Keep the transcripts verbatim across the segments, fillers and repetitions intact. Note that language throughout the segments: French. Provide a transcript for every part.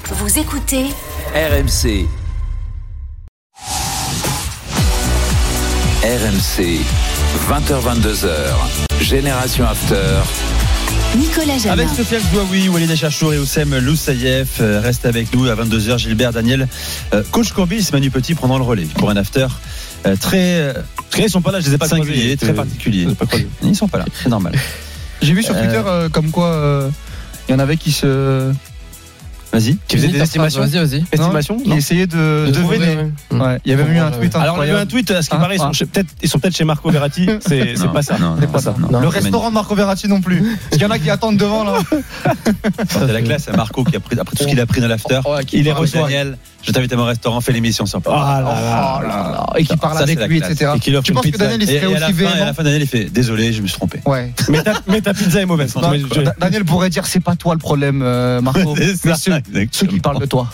Vous écoutez R M C. R M C, vingt heures vingt-deux heures, Génération After. Nicolas Jamin. Avec Sofiane Zouaoui, Walid Achachour et Oussem Loussaïef. Euh, reste avec nous à vingt-deux heures, Gilbert Daniel. Euh, Coach Courbis, Manu Petit prendront le relais pour un after euh, très. Euh, très ils sont pas là, je les ai pas singuliers, croisés, très particulier. Ils sont pas là, c'est normal. J'ai vu sur Twitter euh, comme quoi il euh, y en avait qui se. Vas-y. Qui faisait des estimations. Vas-y, vas-y. Estimations. Qui essayaient de, de deviner. Ouais. Ouais. Il y avait même eu un tweet. Alors, on a vu un tweet. À ce qui ah, paraît, ah. ils sont peut-être, ils sont peut-être chez Marco Verratti. C'est, c'est non, pas ça. Non, c'est non, pas ça. Non, non. Le non, restaurant de Marco Verratti non plus. Parce qu'il y en a qui attendent devant là. C'est la classe. À Marco qui a pris après tout ce qu'il a pris dans l'after. Oh, il les reçoit. Daniel, je t'invite à mon restaurant, fais l'émission sans problème. Oh là là. Et qui parle avec lui, et cetera. Tu penses que Daniel il serait aussi véhément? Et à la fin, Daniel il fait désolé, je me suis trompé. Ouais. Mais ta pizza est mauvaise. Daniel pourrait dire c'est pas toi le problème, Marco. Mais ceux qui parlent de toi.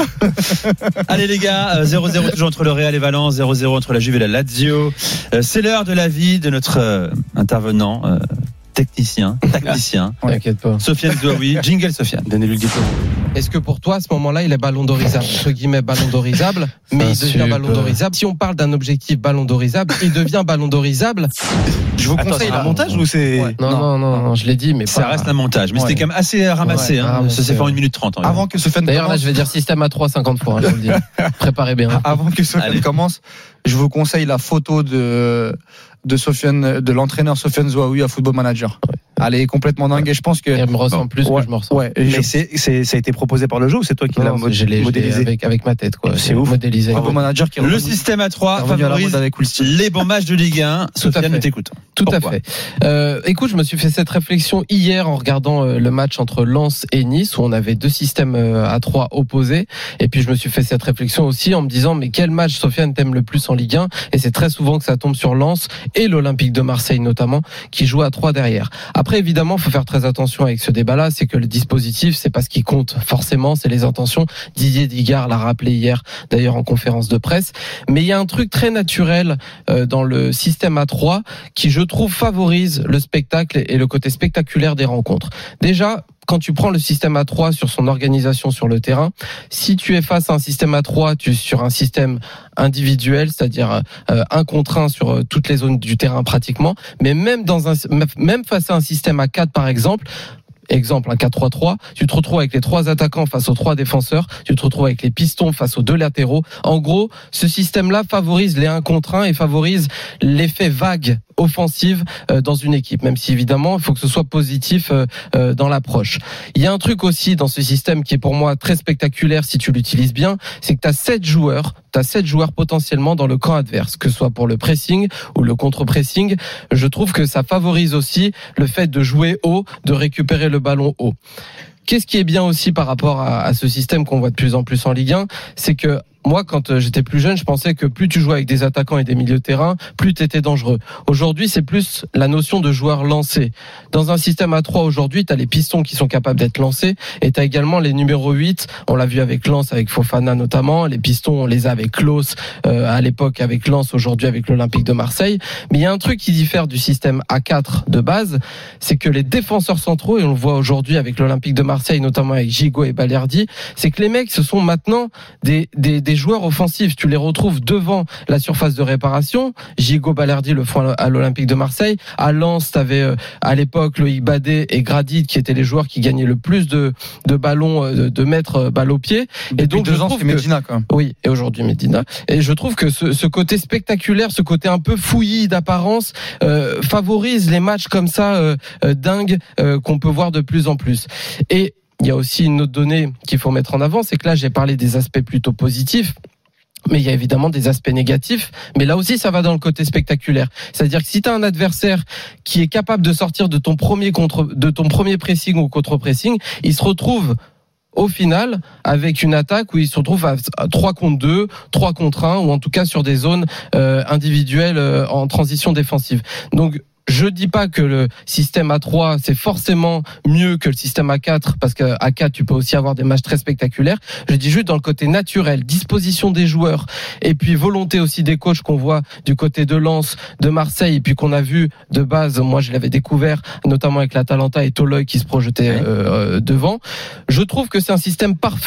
Allez les gars, zéro zéro toujours entre le Real et Valence, zéro zéro entre la Juve et la Lazio. Euh, c'est l'heure de la vie de notre euh, intervenant euh, technicien, tacticien. Ouais. T'inquiète pas. Sofiane Zouaoui, jingle Sofiane. Donnez-lui le diplôme. Est-ce que pour toi, à ce moment-là, il est ballon d'orisable, entre guillemets ballon d'orisable, mais il devient ballon d'orisable. Si on parle d'un objectif ballon d'orisable, il devient ballon d'orisable. Je vous conseille Attends, un montage ou c'est ouais. non, non, non, non, je l'ai dit, mais ça pas... reste un montage. Mais ouais. C'était quand même assez ramassé. Ouais, hein. ramassé ça s'est fait en une minute trente. En Avant que Sofiane D'ailleurs, commence... là, je vais dire système à trois cinquante fois. Hein, je vous le dis. Préparez bien. Avant que Sofiane commence, je vous conseille la photo de de Sofiane, de l'entraîneur Sofiane Zouaoui à Football Manager. Ouais. Elle est complètement dingue et je pense que. Elle me ressemble bon, plus ouais, que je me ressemble. Ouais, mais je... c'est, c'est, ça a été proposé par le jeu ou c'est toi qui l'as mod- modélisé avec, avec ma tête, quoi. C'est, c'est ouf. Modélisé. Football Manager qui le système à trois favorise les bons matchs de Ligue un. Sofiane, t'écoute. Tout Pourquoi à fait. Euh, écoute, je me suis fait cette réflexion hier en regardant euh, le match entre Lens et Nice où on avait deux systèmes euh, à trois opposés. Et puis je me suis fait cette réflexion aussi en me disant mais quel match Sofiane t'aime le plus en Ligue un? Et c'est très souvent que ça tombe sur Lens et l'Olympique de Marseille notamment qui joue à trois derrière. Après évidemment, il faut faire très attention avec ce débat-là, c'est que le dispositif, c'est pas ce qui compte forcément, c'est les intentions. Didier Digard l'a rappelé hier d'ailleurs en conférence de presse. Mais il y a un truc très naturel euh, dans le système à trois qui je trouve favorise le spectacle et le côté spectaculaire des rencontres. Déjà, quand tu prends le système à trois sur son organisation sur le terrain, si tu es face à un système à trois, tu es sur un système individuel, c'est-à-dire euh, un contre un sur euh, toutes les zones du terrain pratiquement, mais même dans un même face à un système à quatre par exemple, exemple un quatre trois trois, tu te retrouves avec les trois attaquants face aux trois défenseurs, tu te retrouves avec les pistons face aux deux latéraux. En gros, ce système-là favorise les un contre un et favorise l'effet vague offensive euh, dans une équipe, même si évidemment il faut que ce soit positif euh, euh, dans l'approche. Il y a un truc aussi dans ce système qui est pour moi très spectaculaire si tu l'utilises bien, c'est que tu as sept joueurs, tu as sept joueurs potentiellement dans le camp adverse, que ce soit pour le pressing ou le contre-pressing. Je trouve que ça favorise aussi le fait de jouer haut, de récupérer le ballon haut. Qu'est-ce qui est bien aussi par rapport à, à ce système qu'on voit de plus en plus en Ligue un, c'est que moi, quand j'étais plus jeune, je pensais que plus tu jouais avec des attaquants et des milieux de terrain, plus tu étais dangereux. Aujourd'hui, c'est plus la notion de joueur lancé. Dans un système à trois aujourd'hui, tu as les pistons qui sont capables d'être lancés et tu as également les numéros huit. On l'a vu avec Lens, avec Fofana notamment. Les pistons, on les a avec Klose euh, à l'époque, avec Lens, aujourd'hui avec l'Olympique de Marseille. Mais il y a un truc qui diffère du système à quatre de base, c'est que les défenseurs centraux, et on le voit aujourd'hui avec l'Olympique de Marseille, notamment avec Gigot et Balerdi, c'est que les mecs, ce sont maintenant des, des, des joueurs offensifs. Tu les retrouves devant la surface de réparation. Gigot, Balerdi le font à l'Olympique de Marseille. À Lens, t'avais euh, à l'époque Loïc Badet et Gradit qui étaient les joueurs qui gagnaient le plus de, de ballons, de, de mettre balle au pied. Depuis et donc deux je ans, c'est Medina quand même. Oui, et aujourd'hui Medina. Et je trouve que ce, ce côté spectaculaire, ce côté un peu fouillis d'apparence, euh, favorise les matchs comme ça euh, euh, dingues euh, qu'on peut voir de plus en plus. Et il y a aussi une autre donnée qu'il faut mettre en avant, c'est que là j'ai parlé des aspects plutôt positifs. Mais il y a évidemment des aspects négatifs. Mais là aussi, ça va dans le côté spectaculaire. C'est-à-dire que si tu as un adversaire qui est capable de sortir de ton premier contre, de ton premier pressing ou contre-pressing, il se retrouve au final avec une attaque où il se retrouve à trois contre deux, trois contre un, ou en tout cas sur des zones euh, individuelles euh, en transition défensive. Donc, je dis pas que le système à trois c'est forcément mieux que le système à quatre parce qu'à quatre tu peux aussi avoir des matchs très spectaculaires. Je dis juste dans le côté naturel, disposition des joueurs et puis volonté aussi des coachs qu'on voit du côté de Lens, de Marseille et puis qu'on a vu de base. Moi je l'avais découvert notamment avec l'Atalanta et Toloi qui se projetait euh, devant. Je trouve que c'est un système parfait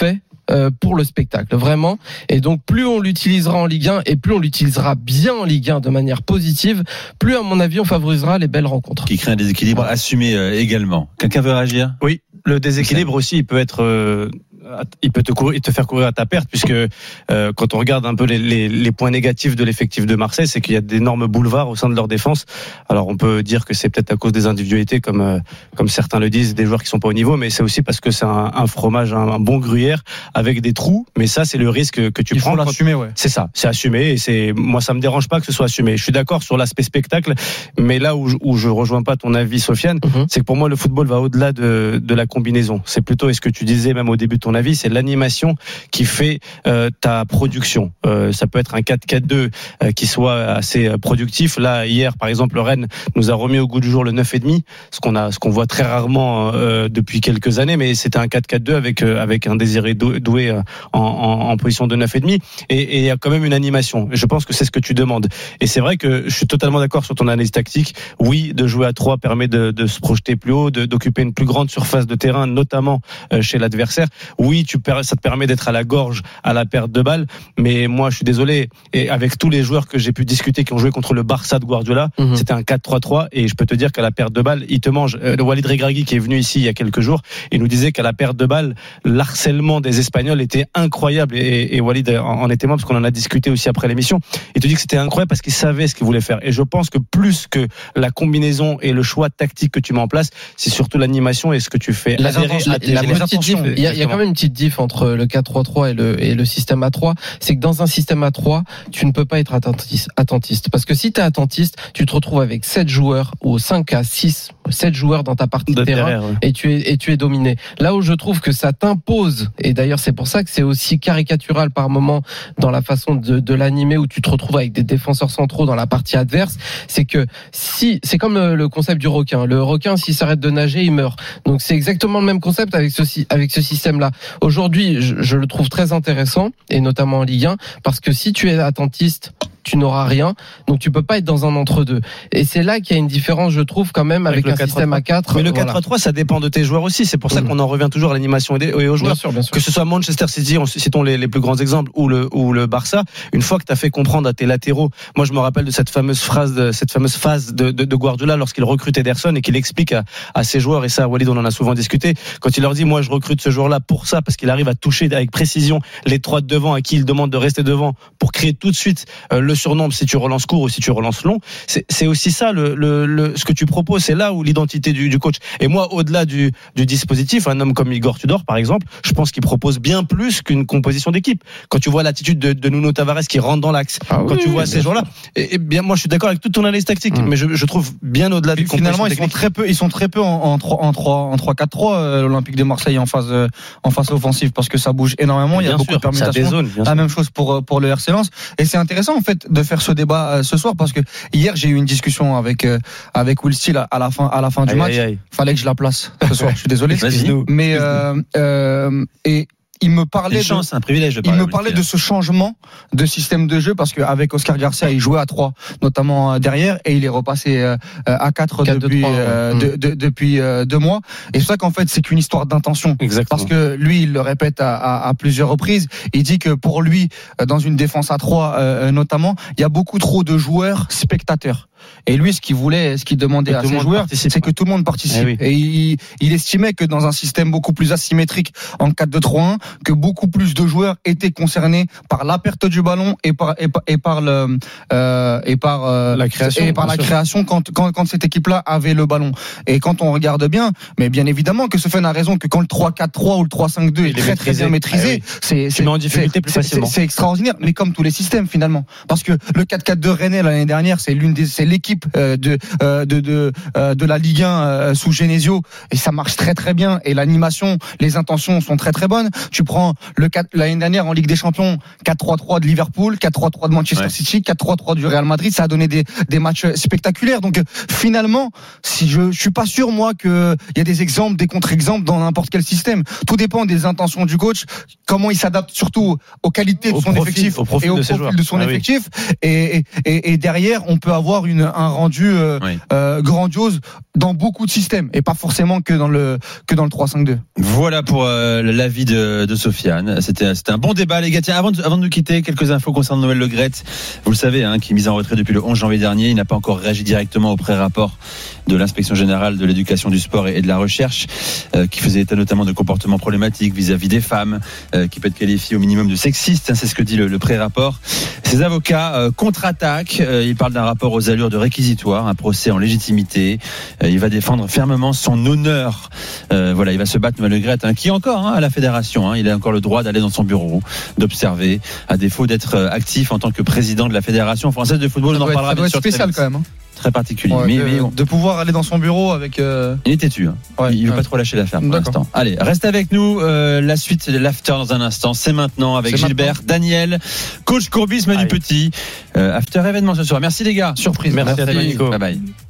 euh, pour le spectacle, vraiment. Et donc, plus on l'utilisera en Ligue un et plus on l'utilisera bien en Ligue un de manière positive, plus, à mon avis, on favorisera les belles rencontres. Qui crée un déséquilibre ouais. assumé euh, également. Quelqu'un veut réagir ? Oui, le déséquilibre aussi, il peut être... Euh... il peut te courir, te faire courir à ta perte, puisque euh, quand on regarde un peu les, les, les points négatifs de l'effectif de Marseille, c'est qu'il y a d'énormes boulevards au sein de leur défense. Alors on peut dire que c'est peut-être à cause des individualités, comme euh, comme certains le disent, des joueurs qui sont pas au niveau, mais c'est aussi parce que c'est un, un fromage, un, un bon gruyère avec des trous. Mais ça, c'est le risque que tu Il prends. Il faut l'assumer, ouais. C'est ça, c'est assumé. Et c'est moi, ça me dérange pas que ce soit assumé. Je suis d'accord sur l'aspect spectacle, mais là où je, où je rejoins pas ton avis, Sofiane, mm-hmm. c'est que pour moi le football va au-delà de de la combinaison. C'est plutôt, et ce que tu disais même au début de ton avis, c'est l'animation qui fait euh, ta production. Euh, ça peut être un quatre quatre deux euh, qui soit assez productif. Là, hier, par exemple, Rennes nous a remis au goût du jour le neuf virgule cinq, ce qu'on a, ce qu'on voit très rarement euh, depuis quelques années, mais c'était un quatre quatre deux avec euh, avec un Désiré Doué euh, en, en, en position de neuf virgule cinq, et il y a quand même une animation. Je pense que c'est ce que tu demandes. Et c'est vrai que je suis totalement d'accord sur ton analyse tactique. Oui, de jouer à trois permet de, de se projeter plus haut, de, d'occuper une plus grande surface de terrain, notamment euh, chez l'adversaire. Oui, tu perds, ça te permet d'être à la gorge à la perte de balle, mais moi je suis désolé, et avec tous les joueurs que j'ai pu discuter qui ont joué contre le Barça de Guardiola, mmh. c'était un quatre trois trois, et je peux te dire qu'à la perte de balle il te mange. euh, le Walid Regragui qui est venu ici il y a quelques jours, il nous disait qu'à la perte de balle l'harcèlement des Espagnols était incroyable, et, et Walid en, en est témoin parce qu'on en a discuté aussi après l'émission. Il te dit que c'était incroyable parce qu'il savait ce qu'il voulait faire, et je pense que plus que la combinaison et le choix tactique que tu mets en place, c'est surtout l'animation et ce que tu fais la adhérer la, à tes, la les petite diff, il y, a, il y a quand même une petite diff entre le quatre trois trois et le, et le système à trois, c'est que dans un système à trois, tu ne peux pas être attentiste, attentiste. Parce que si tu es attentiste, tu te retrouves avec sept joueurs, ou cinq à six, sept joueurs dans ta partie de, de terrain, terrain ouais. et, tu es, et tu es dominé. Là où je trouve que ça t'impose, et d'ailleurs c'est pour ça que c'est aussi caricatural par moment dans la façon de, de l'animer, où tu te retrouves avec des défenseurs centraux dans la partie adverse, c'est que si, c'est comme le, le concept du requin. Le requin, s'il s'arrête de nager, il meurt. Donc c'est exactement le même concept avec ce, avec ce système-là. Aujourd'hui, je, je le trouve très intéressant, et notamment en Ligue un, parce que si tu es attentiste, tu n'auras rien, donc tu peux pas être dans un entre-deux. Et c'est là qu'il y a une différence, je trouve, quand même, avec, avec un système à quatre. Mais le quatre trois trois, voilà. Ça dépend de tes joueurs aussi. C'est pour ça mmh. qu'on en revient toujours à l'animation et aux joueurs. Bien sûr, bien sûr. Que ce soit Manchester City, citons les, les plus grands exemples, ou le, ou le Barça, une fois que tu as fait comprendre à tes latéraux, moi je me rappelle de cette fameuse phrase, de, cette fameuse phase de, de, de Guardiola lorsqu'il recrute Ederson et qu'il explique à, à ses joueurs, et ça, Walid, on en a souvent discuté, quand il leur dit, moi je recrute ce joueur-là pour ça, parce qu'il arrive à toucher avec précision les trois de devant à qui il demande de rester devant pour créer tout de suite euh, le surnombre si tu relances court ou si tu relances long. C'est, c'est aussi ça le, le, le, ce que tu proposes, c'est là où l'identité du, du coach. Et moi, au-delà du, du dispositif, un homme comme Igor Tudor, par exemple, je pense qu'il propose bien plus qu'une composition d'équipe. Quand tu vois l'attitude de, de Nuno Tavares qui rentre dans l'axe, ah quand oui, tu vois ces joueurs-là, et, et bien moi je suis d'accord avec toute ton analyse tactique, mmh. mais je, je trouve bien au-delà du finalement ils sont très peu, ils sont très peu en trois quatre trois euh, l'Olympique de Marseille en phase euh, en phase offensive, parce que ça bouge énormément, il y a beaucoup sûr, de permutations. Zones, la même chose pour pour le R C Lens, et c'est intéressant en fait de faire ce débat euh, ce soir, parce que hier j'ai eu une discussion avec euh, avec Will Steele à la fin à la fin du aïe, match. Aïe, aïe. Fallait que je la place ce soir. Je suis désolé. Mais euh, euh, et il me parlait une chance, de, un privilège de il me parlait de ce changement de système de jeu, parce qu'avec Oscar Garcia il jouait à trois notamment derrière, et il est repassé à quatre depuis trois, euh, de, de, depuis deux mois, et c'est ça qu'en fait c'est qu'une histoire d'intention. Exactement. Parce que lui il le répète à, à, à plusieurs reprises, il dit que pour lui dans une défense à trois euh, notamment, il y a beaucoup trop de joueurs spectateurs. Et lui, ce qu'il voulait, ce qu'il demandait à ses joueurs, c'est que tout le monde participe. Eh oui. Et il, il estimait que dans un système beaucoup plus asymétrique en quatre deux trois un, que beaucoup plus de joueurs étaient concernés par la perte du ballon et par et par, et par le euh, et par euh, la création, et par la création quand quand quand cette équipe-là avait le ballon. Et quand on regarde bien, mais bien évidemment que Sofiane a raison, que quand le trois quatre trois ou le trois cinq deux est très très bien maîtrisé, ah oui. c'est c'est en difficulté plus facilement. C'est, c'est extraordinaire, mais comme tous les systèmes finalement, parce que le quatre quatre deux Rennais l'année dernière, c'est l'une des c'est l'équipe de de de de la Ligue un sous Genesio, et ça marche très très bien, et l'animation, les intentions sont très très bonnes. Tu prends le quatre, l'année dernière en Ligue des Champions, quatre trois trois de Liverpool, quatre trois trois de Manchester ouais. City, quatre trois trois du Real Madrid, ça a donné des des matchs spectaculaires. Donc finalement, si je je suis pas sûr moi que il y a des exemples, des contre-exemples dans n'importe quel système. Tout dépend des intentions du coach, comment il s'adapte surtout aux qualités de au son profil, effectif au et au de profil de son ah effectif, oui. et, et et derrière on peut avoir une un rendu euh, oui. euh, grandiose dans beaucoup de systèmes et pas forcément que dans le que dans le trois cinq deux. Voilà pour euh, l'avis de, de Sofiane. C'était c'était un bon débat, les gars. Tiens, avant de, avant de nous quitter, quelques infos concernant Noël Le Graët. Vous le savez, hein, qui est mis en retrait depuis le onze janvier dernier. Il n'a pas encore réagi directement au pré-rapport de l'inspection générale de l'éducation, du sport et de la recherche, euh, qui faisait état notamment de comportements problématiques vis-à-vis des femmes, euh, qui peut être qualifié au minimum de sexiste. Hein, c'est ce que dit le, le pré-rapport. Ses avocats euh, contre-attaquent. Euh, il parle d'un rapport aux allures de réquisitoire, un procès en légitimité. Euh, il va défendre fermement son honneur. Euh, voilà, il va se battre, Noël Le Graët, hein, qui encore hein, à la fédération. Hein, il a encore le droit d'aller dans son bureau, d'observer, à défaut d'être actif en tant que président de la fédération française de football. Ça on en doit parlera être, ça doit être spécial vite. Quand même. Hein. Très particulier. Ouais, mais, de, mais bon. de pouvoir aller dans son bureau avec. Euh... Il est têtu. Hein. Ouais, il ne veut ouais. pas trop lâcher l'affaire pour D'accord. l'instant. Allez, reste avec nous. Euh, la suite de l'after dans un instant. C'est maintenant avec C'est Gilbert, maintenant. Daniel, coach Courbis, Manu Aïe. Petit. Euh, after événement ce soir. Merci les gars. Surprise. Merci, Merci. à toi, Nico. Bye bye.